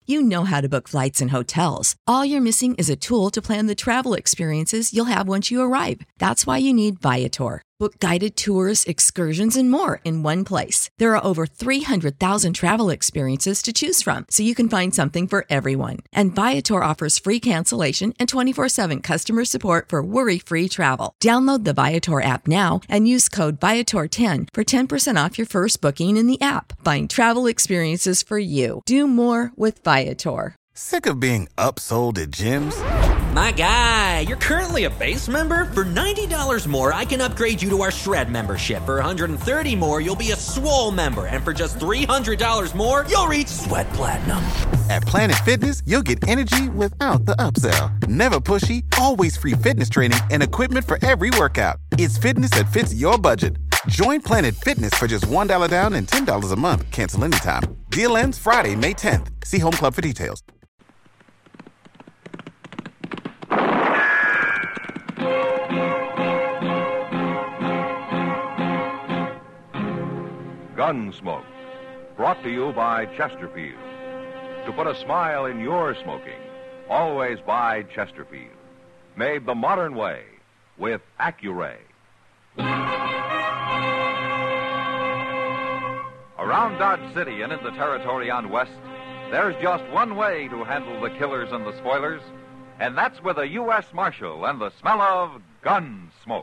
You know how to book flights and hotels. All you're missing is a tool to plan the travel experiences you'll have once you arrive. That's why you need Viator. Book guided tours, excursions, and more in one place. There are over 300,000 travel experiences to choose from, so you can find something for everyone. And Viator offers free cancellation and 24/7 customer support for worry-free travel. Download the Viator app now and use code Viator10 for 10% off your first booking in the app. Find travel experiences for you. Do more with Viator. Sick of being upsold at gyms? My guy, you're currently a base member. For $90 more, I can upgrade you to our Shred membership. For $130 more, you'll be a Swole member. And for just $300 more, you'll reach Sweat Platinum. At Planet Fitness, you'll get energy without the upsell. Never pushy, always free fitness training and equipment for every workout. It's fitness that fits your budget. Join Planet Fitness for just $1 down and $10 a month. Cancel anytime. Deal ends Friday, May 10th. See Home Club for details. Gunsmoke, brought to you by Chesterfield. To put a smile in your smoking, always buy Chesterfield. Made the modern way with Accuray. Around Dodge City and in the territory on West, there's just one way to handle the killers and the spoilers, and that's with a U.S. Marshal and the smell of gun smoke.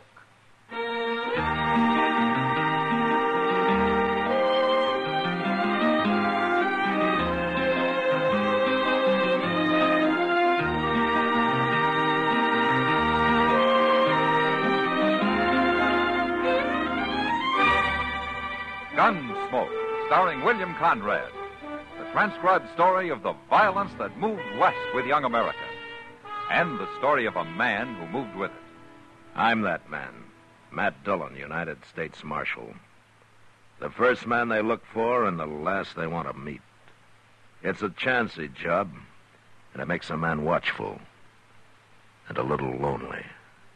Gunsmoke, starring William Conrad. The transcribed story of the violence that moved west with young America. And the story of a man who moved with it. I'm that man, Matt Dillon, United States Marshal. The first man they look for and the last they want to meet. It's a chancy job, and it makes a man watchful and a little lonely.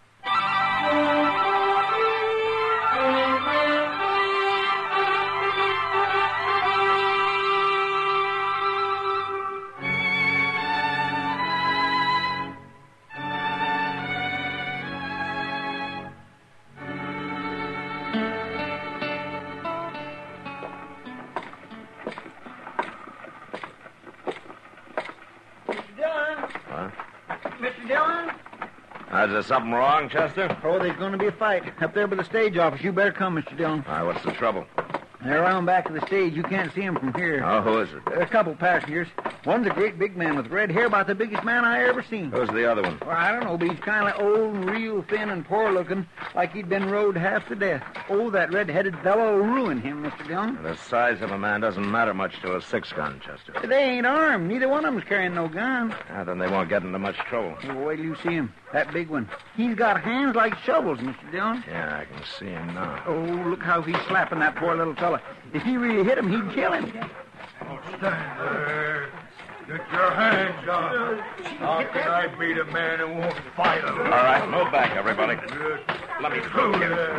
Is there something wrong, Chester? Oh, there's going to be a fight up there by the stage office. You better come, Mr. Dillon. All right, what's the trouble? They're around back of the stage. You can't see them from here. Oh, who is it? A couple passengers. One's a great big man with red hair, about the biggest man I ever seen. Who's the other one? Well, I don't know, but he's kind of old and real thin and poor-looking, like he'd been rode half to death. Oh, that red-headed fellow will ruin him, Mr. Dillon. The size of a man doesn't matter much to a six-gun, Chester. They ain't armed. Neither one of them's carrying no gun. Then they won't get into much trouble. Oh, wait till you see him. That big one. He's got hands like shovels, Mr. Dillon. Yeah, I can see him now. Oh, look how he's slapping that poor little fella. If he really hit him, he'd kill him. Oh, stand there. Get your hands up. How can I beat a man who won't fight him? All right, move back, everybody. Let me through here.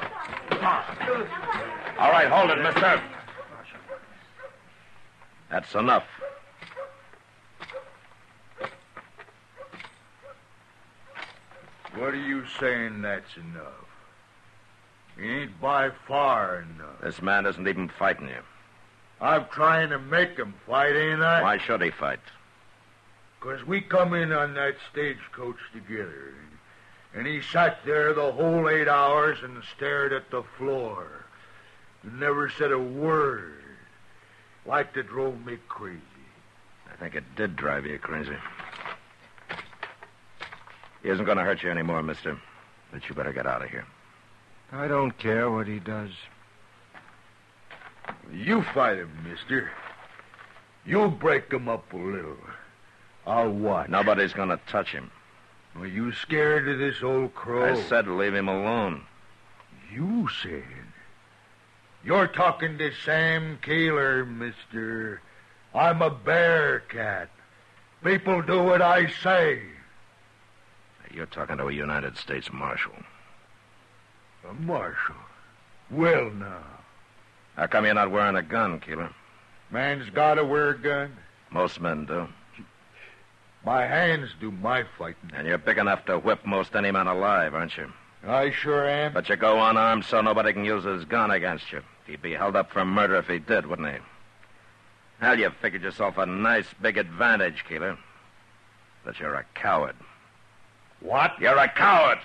All right, hold it, mister. That's enough. What are you saying that's enough? He ain't by far enough. This man isn't even fighting you. I'm trying to make him fight, ain't I? Why should he fight? 'Cause we come in on that stagecoach together, and he sat there the whole 8 hours and stared at the floor. And never said a word. Like it drove me crazy. I think it did drive you crazy. He isn't going to hurt you anymore, mister. But you better get out of here. I don't care what he does. You fight him, mister. You break him up a little. I'll watch. Nobody's going to touch him. Are you scared of this old crow? I said leave him alone. You said? You're talking to Sam Kaler, mister. I'm a bear cat. People do what I say. You're talking to a United States Marshal. A marshal? Well, now. How come you're not wearing a gun, Keeler? Man's got to wear a gun. Most men do. My hands do my fighting. And you're big enough to whip most any man alive, aren't you? I sure am. But you go unarmed so nobody can use his gun against you. He'd be held up for murder if he did, wouldn't he? Hell, you figured yourself a nice big advantage, Keeler. But you're a coward. What? You're a coward!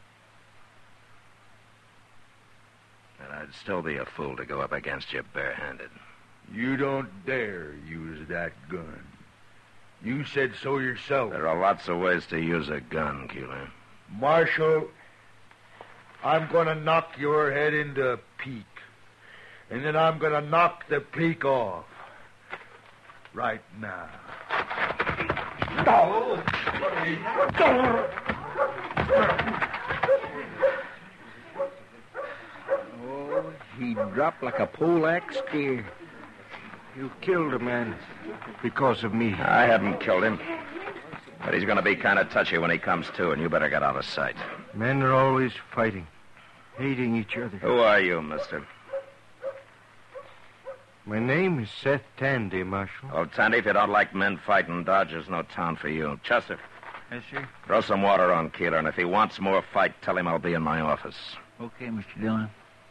And I'd still be a fool to go up against you barehanded. You don't dare use that gun. You said so yourself. There are lots of ways to use a gun, Keeler. Marshal, I'm going to knock your head into a peak. And then I'm going to knock the peak off. Right now. Oh, he dropped like a pole-axe steer. You killed a man because of me. I haven't killed him. But he's going to be kind of touchy when he comes to, and you better get out of sight. Men are always fighting, hating each other. Who are you, mister? My name is Seth Tandy, Marshal. Well, Tandy, if you don't like men fighting, Dodge is no town for you. Chester. Yes, sir. Throw some water on Keeler, and if he wants more fight, tell him I'll be in my office. Okay, Mr. Dillon.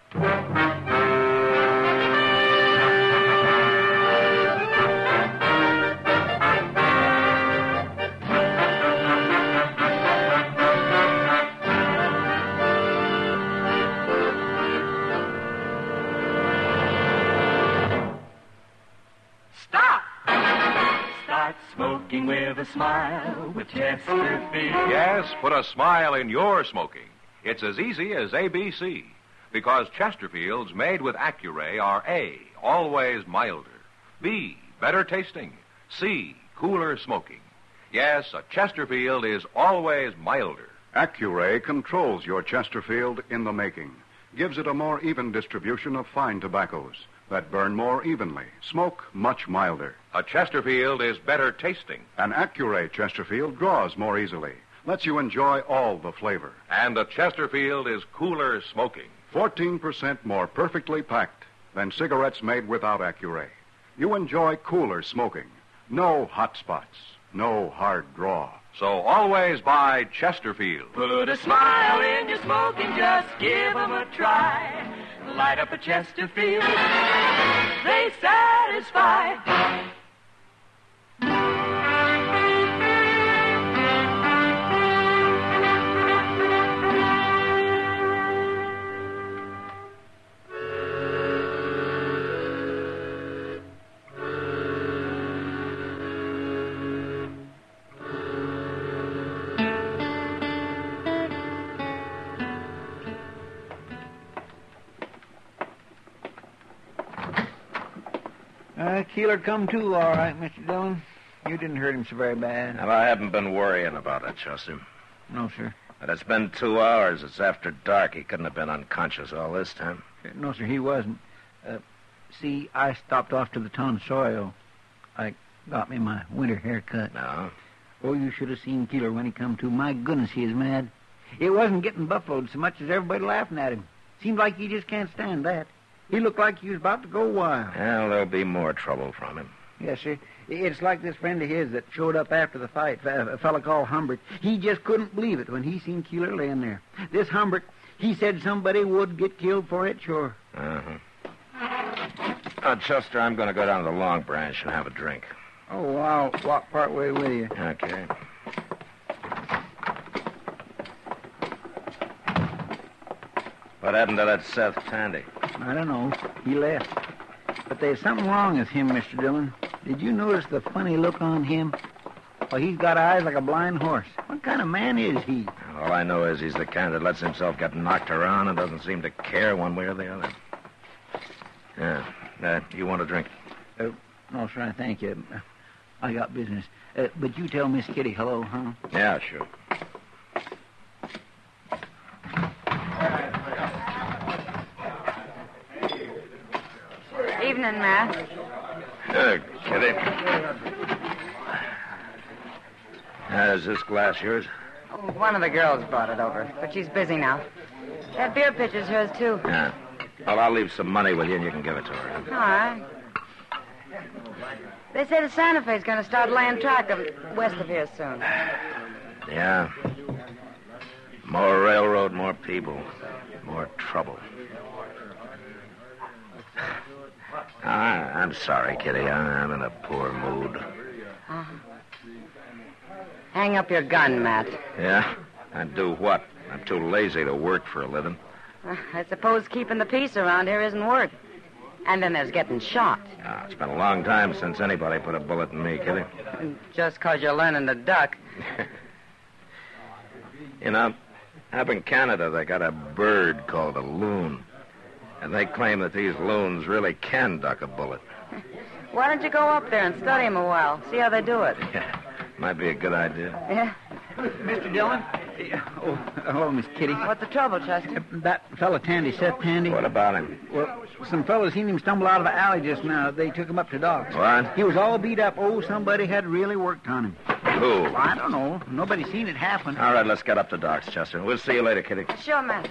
Smoking with a smile with Chesterfield. Yes, put a smile in your smoking. It's as easy as ABC. Because Chesterfields made with Accuray are A, always milder. B, better tasting. C, cooler smoking. Yes, a Chesterfield is always milder. Accuray controls your Chesterfield in the making. Gives it a more even distribution of fine tobaccos that burn more evenly, smoke much milder. A Chesterfield is better tasting. An Accuray Chesterfield draws more easily, lets you enjoy all the flavor. And a Chesterfield is cooler smoking. 14% more perfectly packed than cigarettes made without Accuray. You enjoy cooler smoking. No hot spots, no hard draw. So always buy Chesterfield. Put a smile in your smoking, just give 'em a try. Light up a Chesterfield, they satisfy. Keeler come to, all right, Mr. Dillon. You didn't hurt him so very bad. Well, I haven't been worrying about it, Chester. No, sir. But it's been 2 hours. It's after dark. He couldn't have been unconscious all this time. No, sir, he wasn't. See, I stopped off to the tonsorial. I got me my winter haircut. No? Oh, you should have seen Keeler when he come to. My goodness, he is mad. It wasn't getting buffaloed so much as everybody laughing at him. Seemed like he just can't stand that. He looked like he was about to go wild. Well, there'll be more trouble from him. Yes, sir. It's like this friend of his that showed up after the fight, a fellow called Humbert. He just couldn't believe it when he seen Keeler laying there. This Humbert, he said somebody would get killed for it, sure. Chester, I'm going to go down to the Long Branch and have a drink. Oh, I'll walk part way with you. Okay. What happened to that Seth Tandy? I don't know. He left. But there's something wrong with him, Mr. Dillon. Did you notice the funny look on him? Well, he's got eyes like a blind horse. What kind of man is he? All I know is he's the kind that lets himself get knocked around and doesn't seem to care one way or the other. Yeah. You want a drink? No, sir, thank you. I got business. But you tell Miss Kitty hello, huh? Yeah, sure. Evening, Matt. Kitty. Is this glass yours? Oh, one of the girls brought it over, but she's busy now. That beer pitcher's hers, too. Yeah. Well, I'll leave some money with you, and you can give it to her. All right. They say the Santa Fe's going to start laying track of west of here soon. Yeah. More railroad, more people, more trouble. I'm sorry, Kitty. I'm in a poor mood. Hang up your gun, Matt. Yeah? And do what? I'm too lazy to work for a living. I suppose keeping the peace around here isn't work. And then there's getting shot. It's been a long time since anybody put a bullet in me, Kitty. Just 'cause you're learning to duck. You know, up in Canada, they got a bird called a loon. And they claim that these loons really can duck a bullet. Why don't you go up there and study them a while? See how they do it. Yeah, might be a good idea. Yeah. Mr. Dillon? Oh, hello, Miss Kitty. What's the trouble, Chester? That fella Tandy, Seth Tandy. What about him? Well, some fellas seen him stumble out of an alley just now. They took him up to Doc's. What? He was all beat up. Oh, somebody had really worked on him. Who? Well, I don't know. Nobody seen it happen. All right, let's get up to Doc's, Chester. We'll see you later, Kitty. Sure, Matt.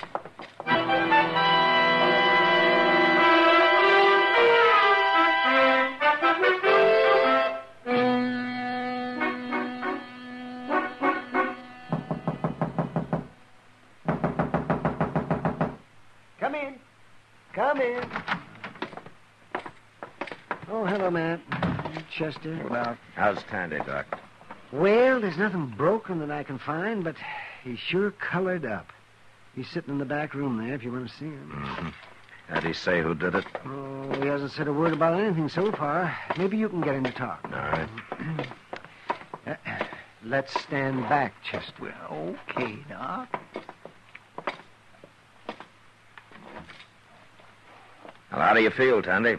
Come in. Oh, hello, Matt. Chester. Well, how's Tandy, Doc? Well, there's nothing broken that I can find, but he's sure colored up. He's sitting in the back room there if you want to see him. Mm-hmm. Did he say who did it? Oh, he hasn't said a word about anything so far. Maybe you can get him to talk. All right. Let's stand back, Chester. Well, okay, Doc. Well, how do you feel, Tandy?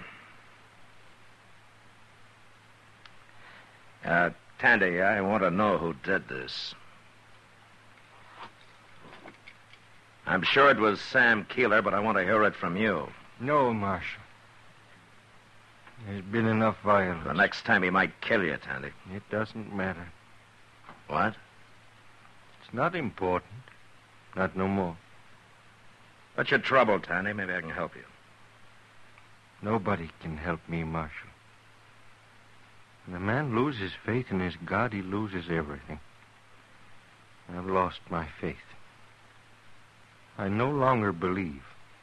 Tandy, I want to know who did this. I'm sure it was Sam Keeler, but I want to hear it from you. No, Marshal. There's been enough violence. The next time he might kill you, Tandy. It doesn't matter. What? It's not important. Not no more. What's your trouble, Tandy? Maybe I can help you. Nobody can help me, Marshal. When a man loses faith in his God, he loses everything. I've lost my faith. I no longer believe.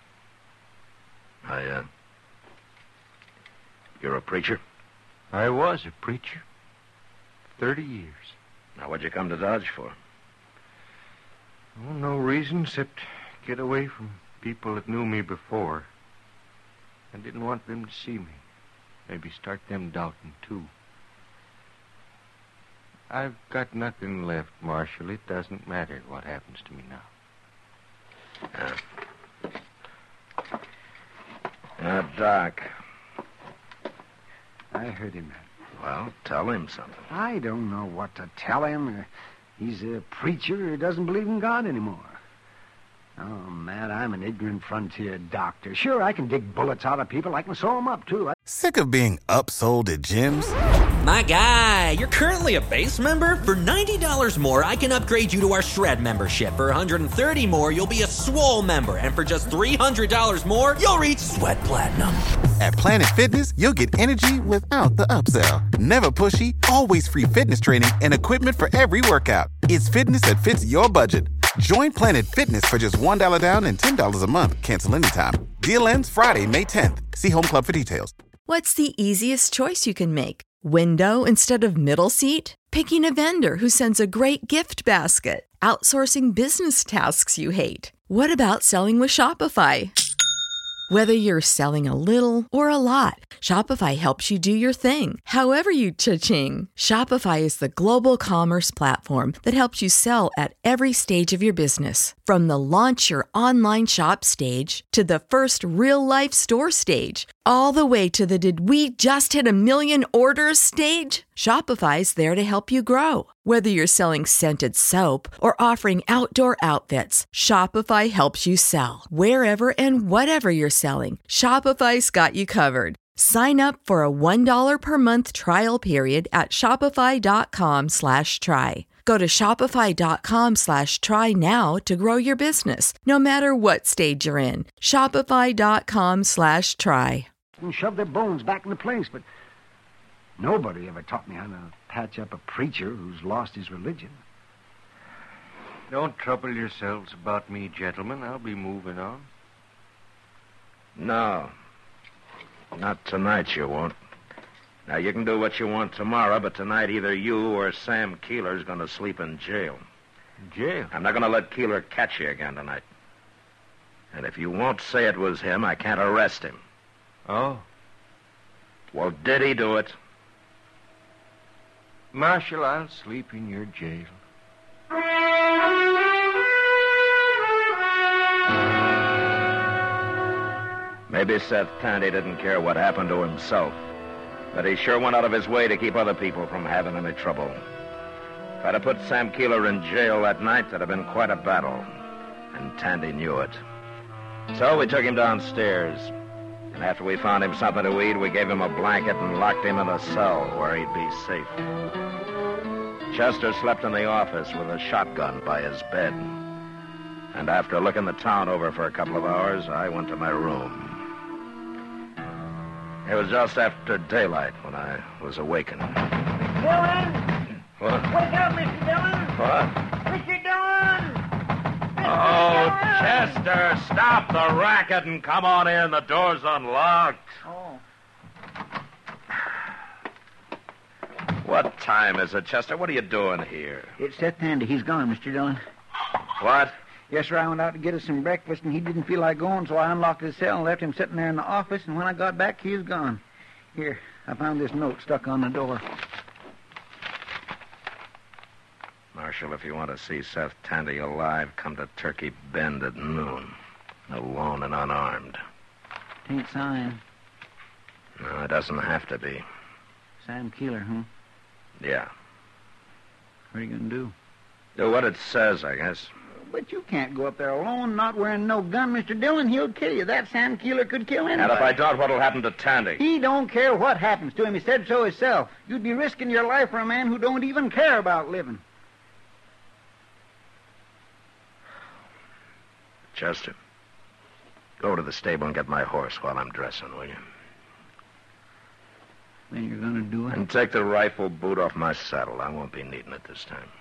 You're a preacher? I was a preacher. 30 years. Now, what'd you come to Dodge for? Oh, no reason except get away from people that knew me before. I didn't want them to see me. Maybe start them doubting, too. I've got nothing left, Marshal. It doesn't matter what happens to me now. Doc. I heard him. Well, tell him something. I don't know what to tell him. He's a preacher who doesn't believe in God anymore. Oh, Matt, I'm an ignorant frontier doctor. Sure, I can dig bullets out of people. I can sew them up, too. Sick of being upsold at gyms? My guy, you're currently a base member? For $90 more, I can upgrade you to our Shred membership. For $130 more, you'll be a Swole member. And for just $300 more, you'll reach Sweat Platinum. At Planet Fitness, you'll get energy without the upsell. Never pushy, always free fitness training and equipment for every workout. It's fitness that fits your budget. Join Planet Fitness for just $1 down and $10 a month. Cancel anytime. Deal ends Friday, May 10th. See Home Club for details. What's the easiest choice you can make? Window instead of middle seat? Picking a vendor who sends a great gift basket? Outsourcing business tasks you hate? What about selling with Shopify? Whether you're selling a little or a lot, Shopify helps you do your thing, however you cha-ching. Shopify is the global commerce platform that helps you sell at every stage of your business. From the launch your online shop stage to the first real-life store stage, all the way to the did we just hit 1 million orders stage. Shopify's there to help you grow. Whether you're selling scented soap or offering outdoor outfits, Shopify helps you sell. Wherever and whatever you're selling, Shopify's got you covered. Sign up for a $1 per month trial period at shopify.com/try. Go to shopify.com/try now to grow your business, no matter what stage you're in. Shopify.com/try. And shove their bones back into place, but Nobody ever taught me how to patch up a preacher who's lost his religion. Don't trouble yourselves about me, gentlemen. I'll be moving on. No. Not tonight, you won't. Now, you can do what you want tomorrow, but tonight either you or Sam Keeler's going to sleep in jail. Jail? I'm not going to let Keeler catch you again tonight. And if you won't say it was him, I can't arrest him. Oh? Well, did he do it? Marshal, I'll sleep in your jail. Maybe Seth Tandy didn't care what happened to himself, but he sure went out of his way to keep other people from having any trouble. If I'd have put Sam Keeler in jail that night, that'd have been quite a battle, and Tandy knew it. So we took him downstairs, and after we found him something to eat, we gave him a blanket and locked him in a cell where he'd be safe. Chester slept in the office with a shotgun by his bed. And after looking the town over for a couple of hours, I went to my room. It was just after daylight when I was awakened. Dillon! What? Wake up, Mr. Dillon! What? Mr. Dillon! Oh, Chester, stop the racket and come on in. The door's unlocked. Oh. What time is it, Chester? What are you doing here? It's Seth Tandy. He's gone, Mr. Dillon. What? Yes, sir, I went out to get us some breakfast, and he didn't feel like going, so I unlocked his cell and left him sitting there in the office, and when I got back, he was gone. Here, I found this note stuck on the door. Marshal, if you want to see Seth Tandy alive, come to Turkey Bend at noon. Alone and unarmed. Ain't signed. No, it doesn't have to be. Sam Keeler, huh? Yeah. What are you going to do? Do what it says, I guess. But you can't go up there alone, not wearing no gun, Mr. Dillon. He'll kill you. That Sam Keeler could kill anybody. And if I don't, what'll happen to Tandy? He don't care what happens to him. He said so himself. You'd be risking your life for a man who don't even care about living. Chester, go to the stable and get my horse while I'm dressing, will you? Then you're going to do it? And take the rifle boot off my saddle. I won't be needing it this time.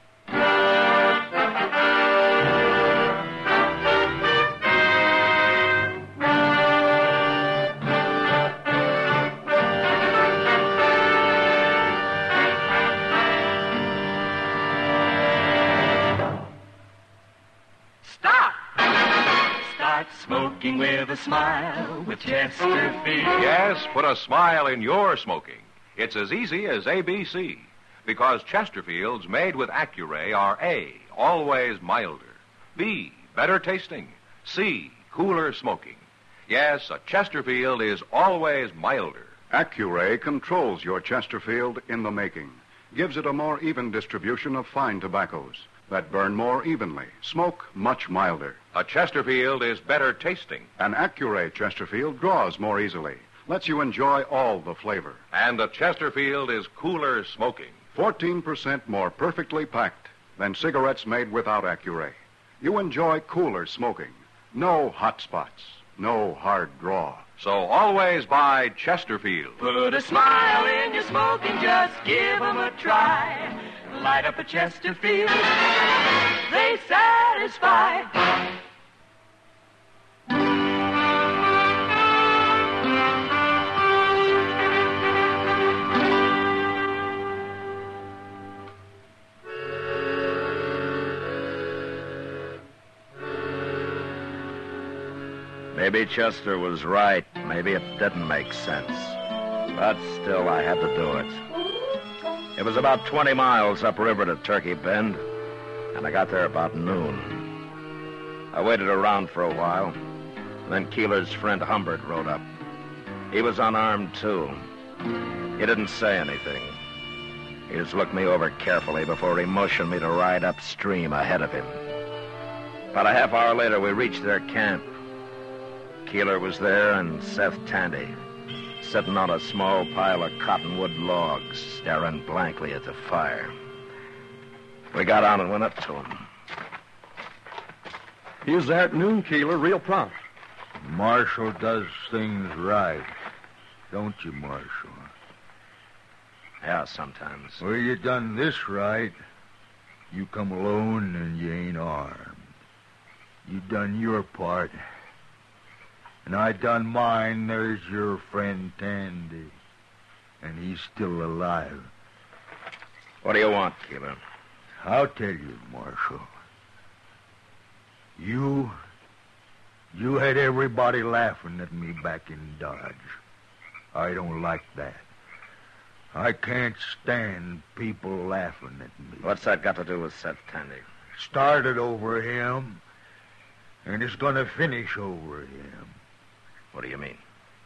Smoking with a smile with Chesterfield. Yes, put a smile in your smoking. It's as easy as ABC. Because Chesterfields made with Accuray are A, always milder. B, better tasting. C, cooler smoking. Yes, a Chesterfield is always milder. Accuray controls your Chesterfield in the making. Gives it a more even distribution of fine tobaccos that burn more evenly, smoke much milder. A Chesterfield is better tasting. An Accuray Chesterfield draws more easily, lets you enjoy all the flavor. And a Chesterfield is cooler smoking. 14% more perfectly packed than cigarettes made without Accuray. You enjoy cooler smoking. No hot spots, no hard draw. So always buy Chesterfield. Put a smile in your smoking, just give 'em a try. Light up a Chesterfield, they satisfy. Maybe Chester was right. Maybe it didn't make sense. But still, I had to do it. It was about 20 miles upriver to Turkey Bend, and I got there about noon. I waited around for a while, and then Keeler's friend Humbert rode up. He was unarmed, too. He didn't say anything. He just looked me over carefully before he motioned me to ride upstream ahead of him. About a half hour later, we reached their camp. Keeler was there and Seth Tandy, sitting on a small pile of cottonwood logs, staring blankly at the fire. We got on and went up to him. He was there at noon, Keeler, real prompt. Marshal does things right. Don't you, Marshal? Yeah, sometimes. Well, you done this right. You come alone and you ain't armed. You done your part. And I done mine. There's your friend Tandy. And he's still alive. What do you want, Keeler? I'll tell you, Marshal. You had everybody laughing at me back in Dodge. I don't like that. I can't stand people laughing at me. What's that got to do with Seth Tandy? Started over him, and it's going to finish over him. What do you mean?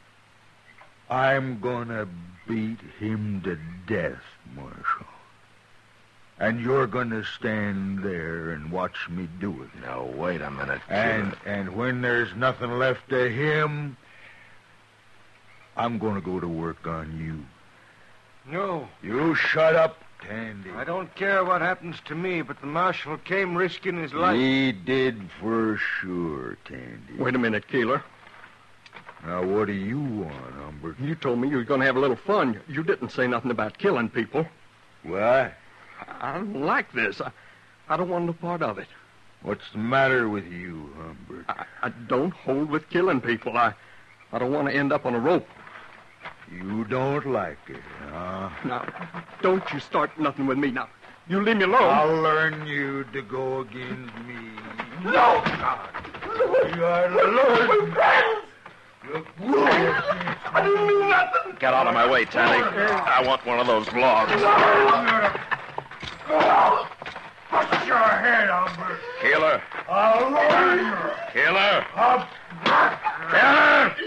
I'm going to beat him to death, Marshal. And you're going to stand there and watch me do it. Now, wait a minute. And when there's nothing left of him, I'm going to go to work on you. No. You shut up, Tandy. I don't care what happens to me, but the marshal came risking his life. He did for sure, Tandy. Wait a minute, Keeler. Now, what do you want, Humbert? You told me you were going to have a little fun. You didn't say nothing about killing people. What? I don't like this. I don't want no part of it. What's the matter with you, Humbert? I don't hold with killing people. I don't want to end up on a rope. You don't like it, huh? Now, don't you start nothing with me now. You leave me alone. I'll learn you to go against me. No! You are learn. I didn't mean nothing. Get out of my way, Tandy. I want one of those logs. Put your head, Humbert. Keeler. I'll learn you. Keeler. Keeler!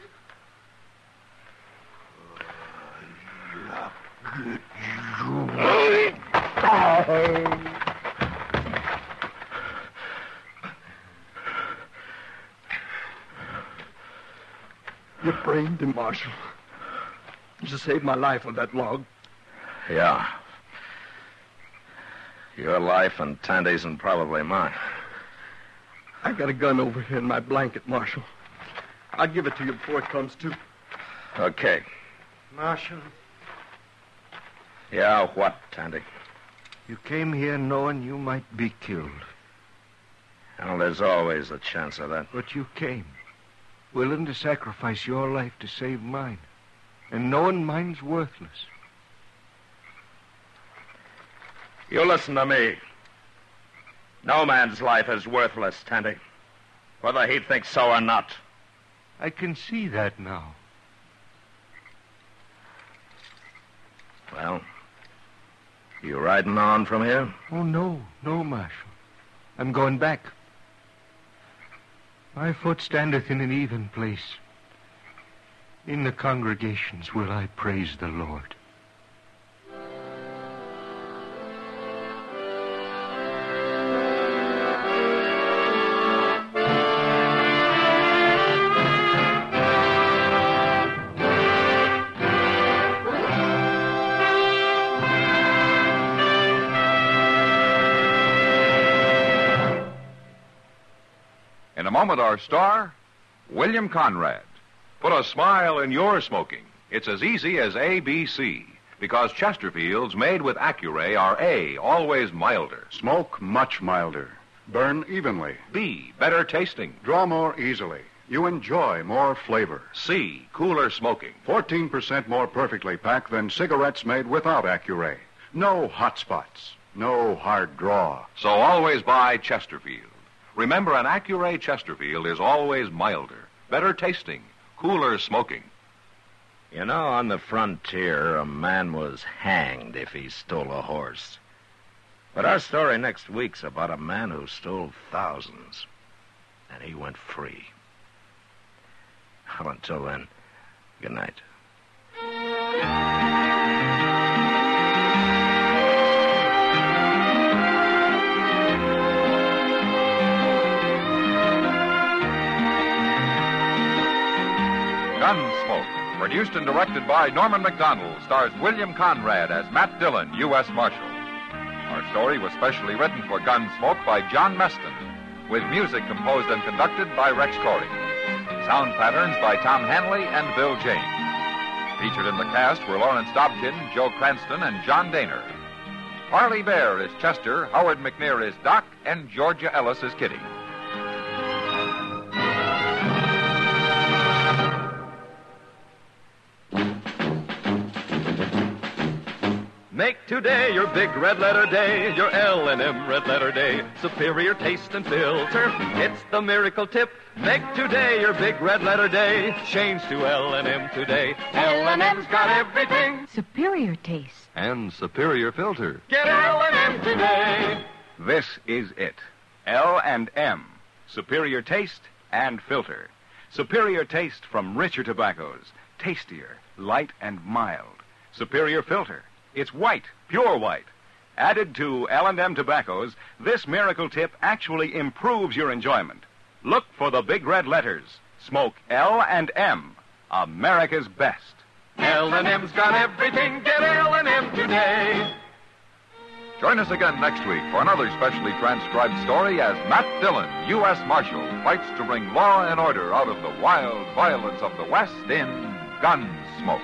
You framed him, Marshal. You saved my life with that log. Yeah. Your life and Tandy's and probably mine. I got a gun over here in my blanket, Marshal. I'll give it to you before it comes to. Okay. Marshal, Yeah, what, Tandy? you came here knowing you might be killed. Well, there's always a chance of that. But you came, willing to sacrifice your life to save mine, and knowing mine's worthless. You listen to me. No man's life is worthless, Tandy. Whether he thinks so or not. I can see that now. Well, you riding on from here? Oh, no, Marshal. I'm going back. My foot standeth in an even place. In the congregations will I praise the Lord. In a moment, our star, William Conrad. Put a smile in your smoking. It's as easy as ABC, because Chesterfields made with Accuray are A, always milder. Smoke much milder. Burn evenly. B, better tasting. Draw more easily. You enjoy more flavor. C, cooler smoking. 14% more perfectly packed than cigarettes made without Accuray. No hot spots. No hard draw. So always buy Chesterfield. Remember, an Accuray Chesterfield is always milder, better tasting, cooler smoking. You know, on the frontier, a man was hanged if he stole a horse. But our story next week's about a man who stole thousands, and he went free. Well, until then, good night. Gunsmoke, produced and directed by Norman Macdonald, stars William Conrad as Matt Dillon, U.S. Marshal. Our story was specially written for Gunsmoke by John Meston, with music composed and conducted by Rex Corey. Sound patterns by Tom Hanley and Bill James. Featured in the cast were Lawrence Dobkin, Joe Cranston, and John Daner. Parley Bear is Chester, Howard McNear is Doc, and Georgia Ellis is Kitty. Make today your big red letter day, your L&M red letter day. Superior taste and filter, it's the miracle tip. Make today your big red letter day. Change to L&M today. L&M's got everything. Superior taste. And superior filter. Get L&M today. This is it. L&M. Superior taste and filter. Superior taste from richer tobaccos. Tastier, light and mild. Superior filter. It's white, pure white. Added to L&M tobaccos, this miracle tip actually improves your enjoyment. Look for the big red letters. Smoke L&M, America's best. L&M's got everything. Get L&M today. Join us again next week for another specially transcribed story as Matt Dillon, U.S. Marshal, fights to bring law and order out of the wild violence of the West in Gunsmoke.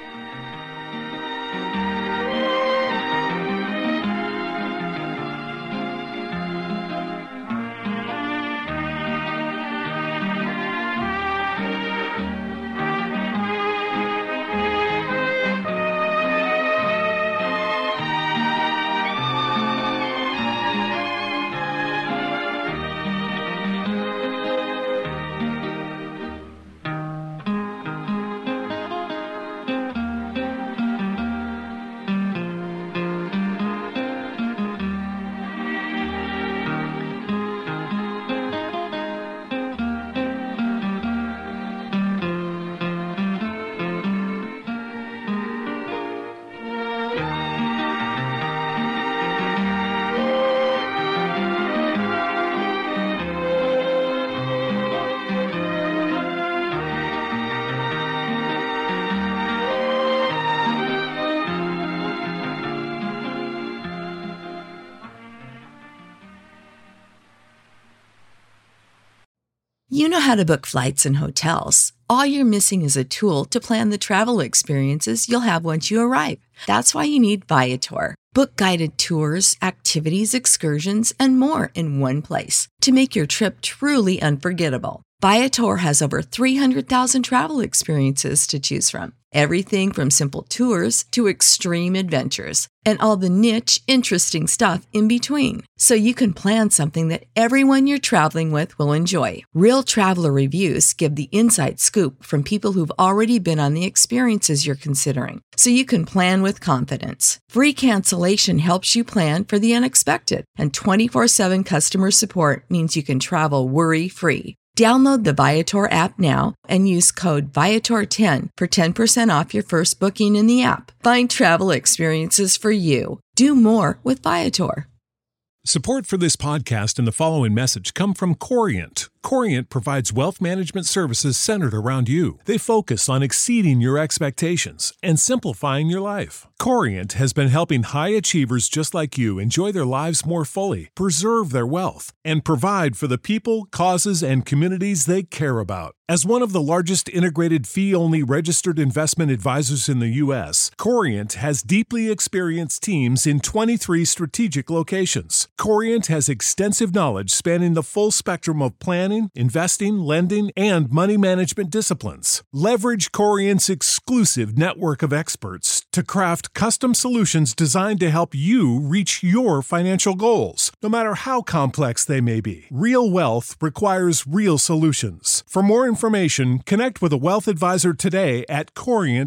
You know how to book flights and hotels. All you're missing is a tool to plan the travel experiences you'll have once you arrive. That's why you need Viator. Book guided tours, activities, excursions, and more in one place to make your trip truly unforgettable. Viator has over 300,000 travel experiences to choose from. Everything from simple tours to extreme adventures and all the niche, interesting stuff in between. So you can plan something that everyone you're traveling with will enjoy. Real traveler reviews give the inside scoop from people who've already been on the experiences you're considering. So you can plan with confidence. Free cancellation helps you plan for the unexpected. And 24/7 customer support means you can travel worry-free. Download the Viator app now and use code Viator10 for 10% off your first booking in the app. Find travel experiences for you. Do more with Viator. Support for this podcast and the following message come from Corient. Corient provides wealth management services centered around you. They focus on exceeding your expectations and simplifying your life. Corient has been helping high achievers just like you enjoy their lives more fully, preserve their wealth, and provide for the people, causes, and communities they care about. As one of the largest integrated fee-only registered investment advisors in the U.S., Corient has deeply experienced teams in 23 strategic locations. Corient has extensive knowledge spanning the full spectrum of planning, investing, lending, and money management disciplines. Leverage Corient's exclusive network of experts to craft custom solutions designed to help you reach your financial goals, no matter how complex they may be. Real wealth requires real solutions. For more information, connect with a wealth advisor today at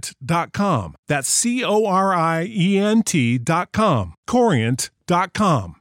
Corient.com. That's Corient.com. Corient.com.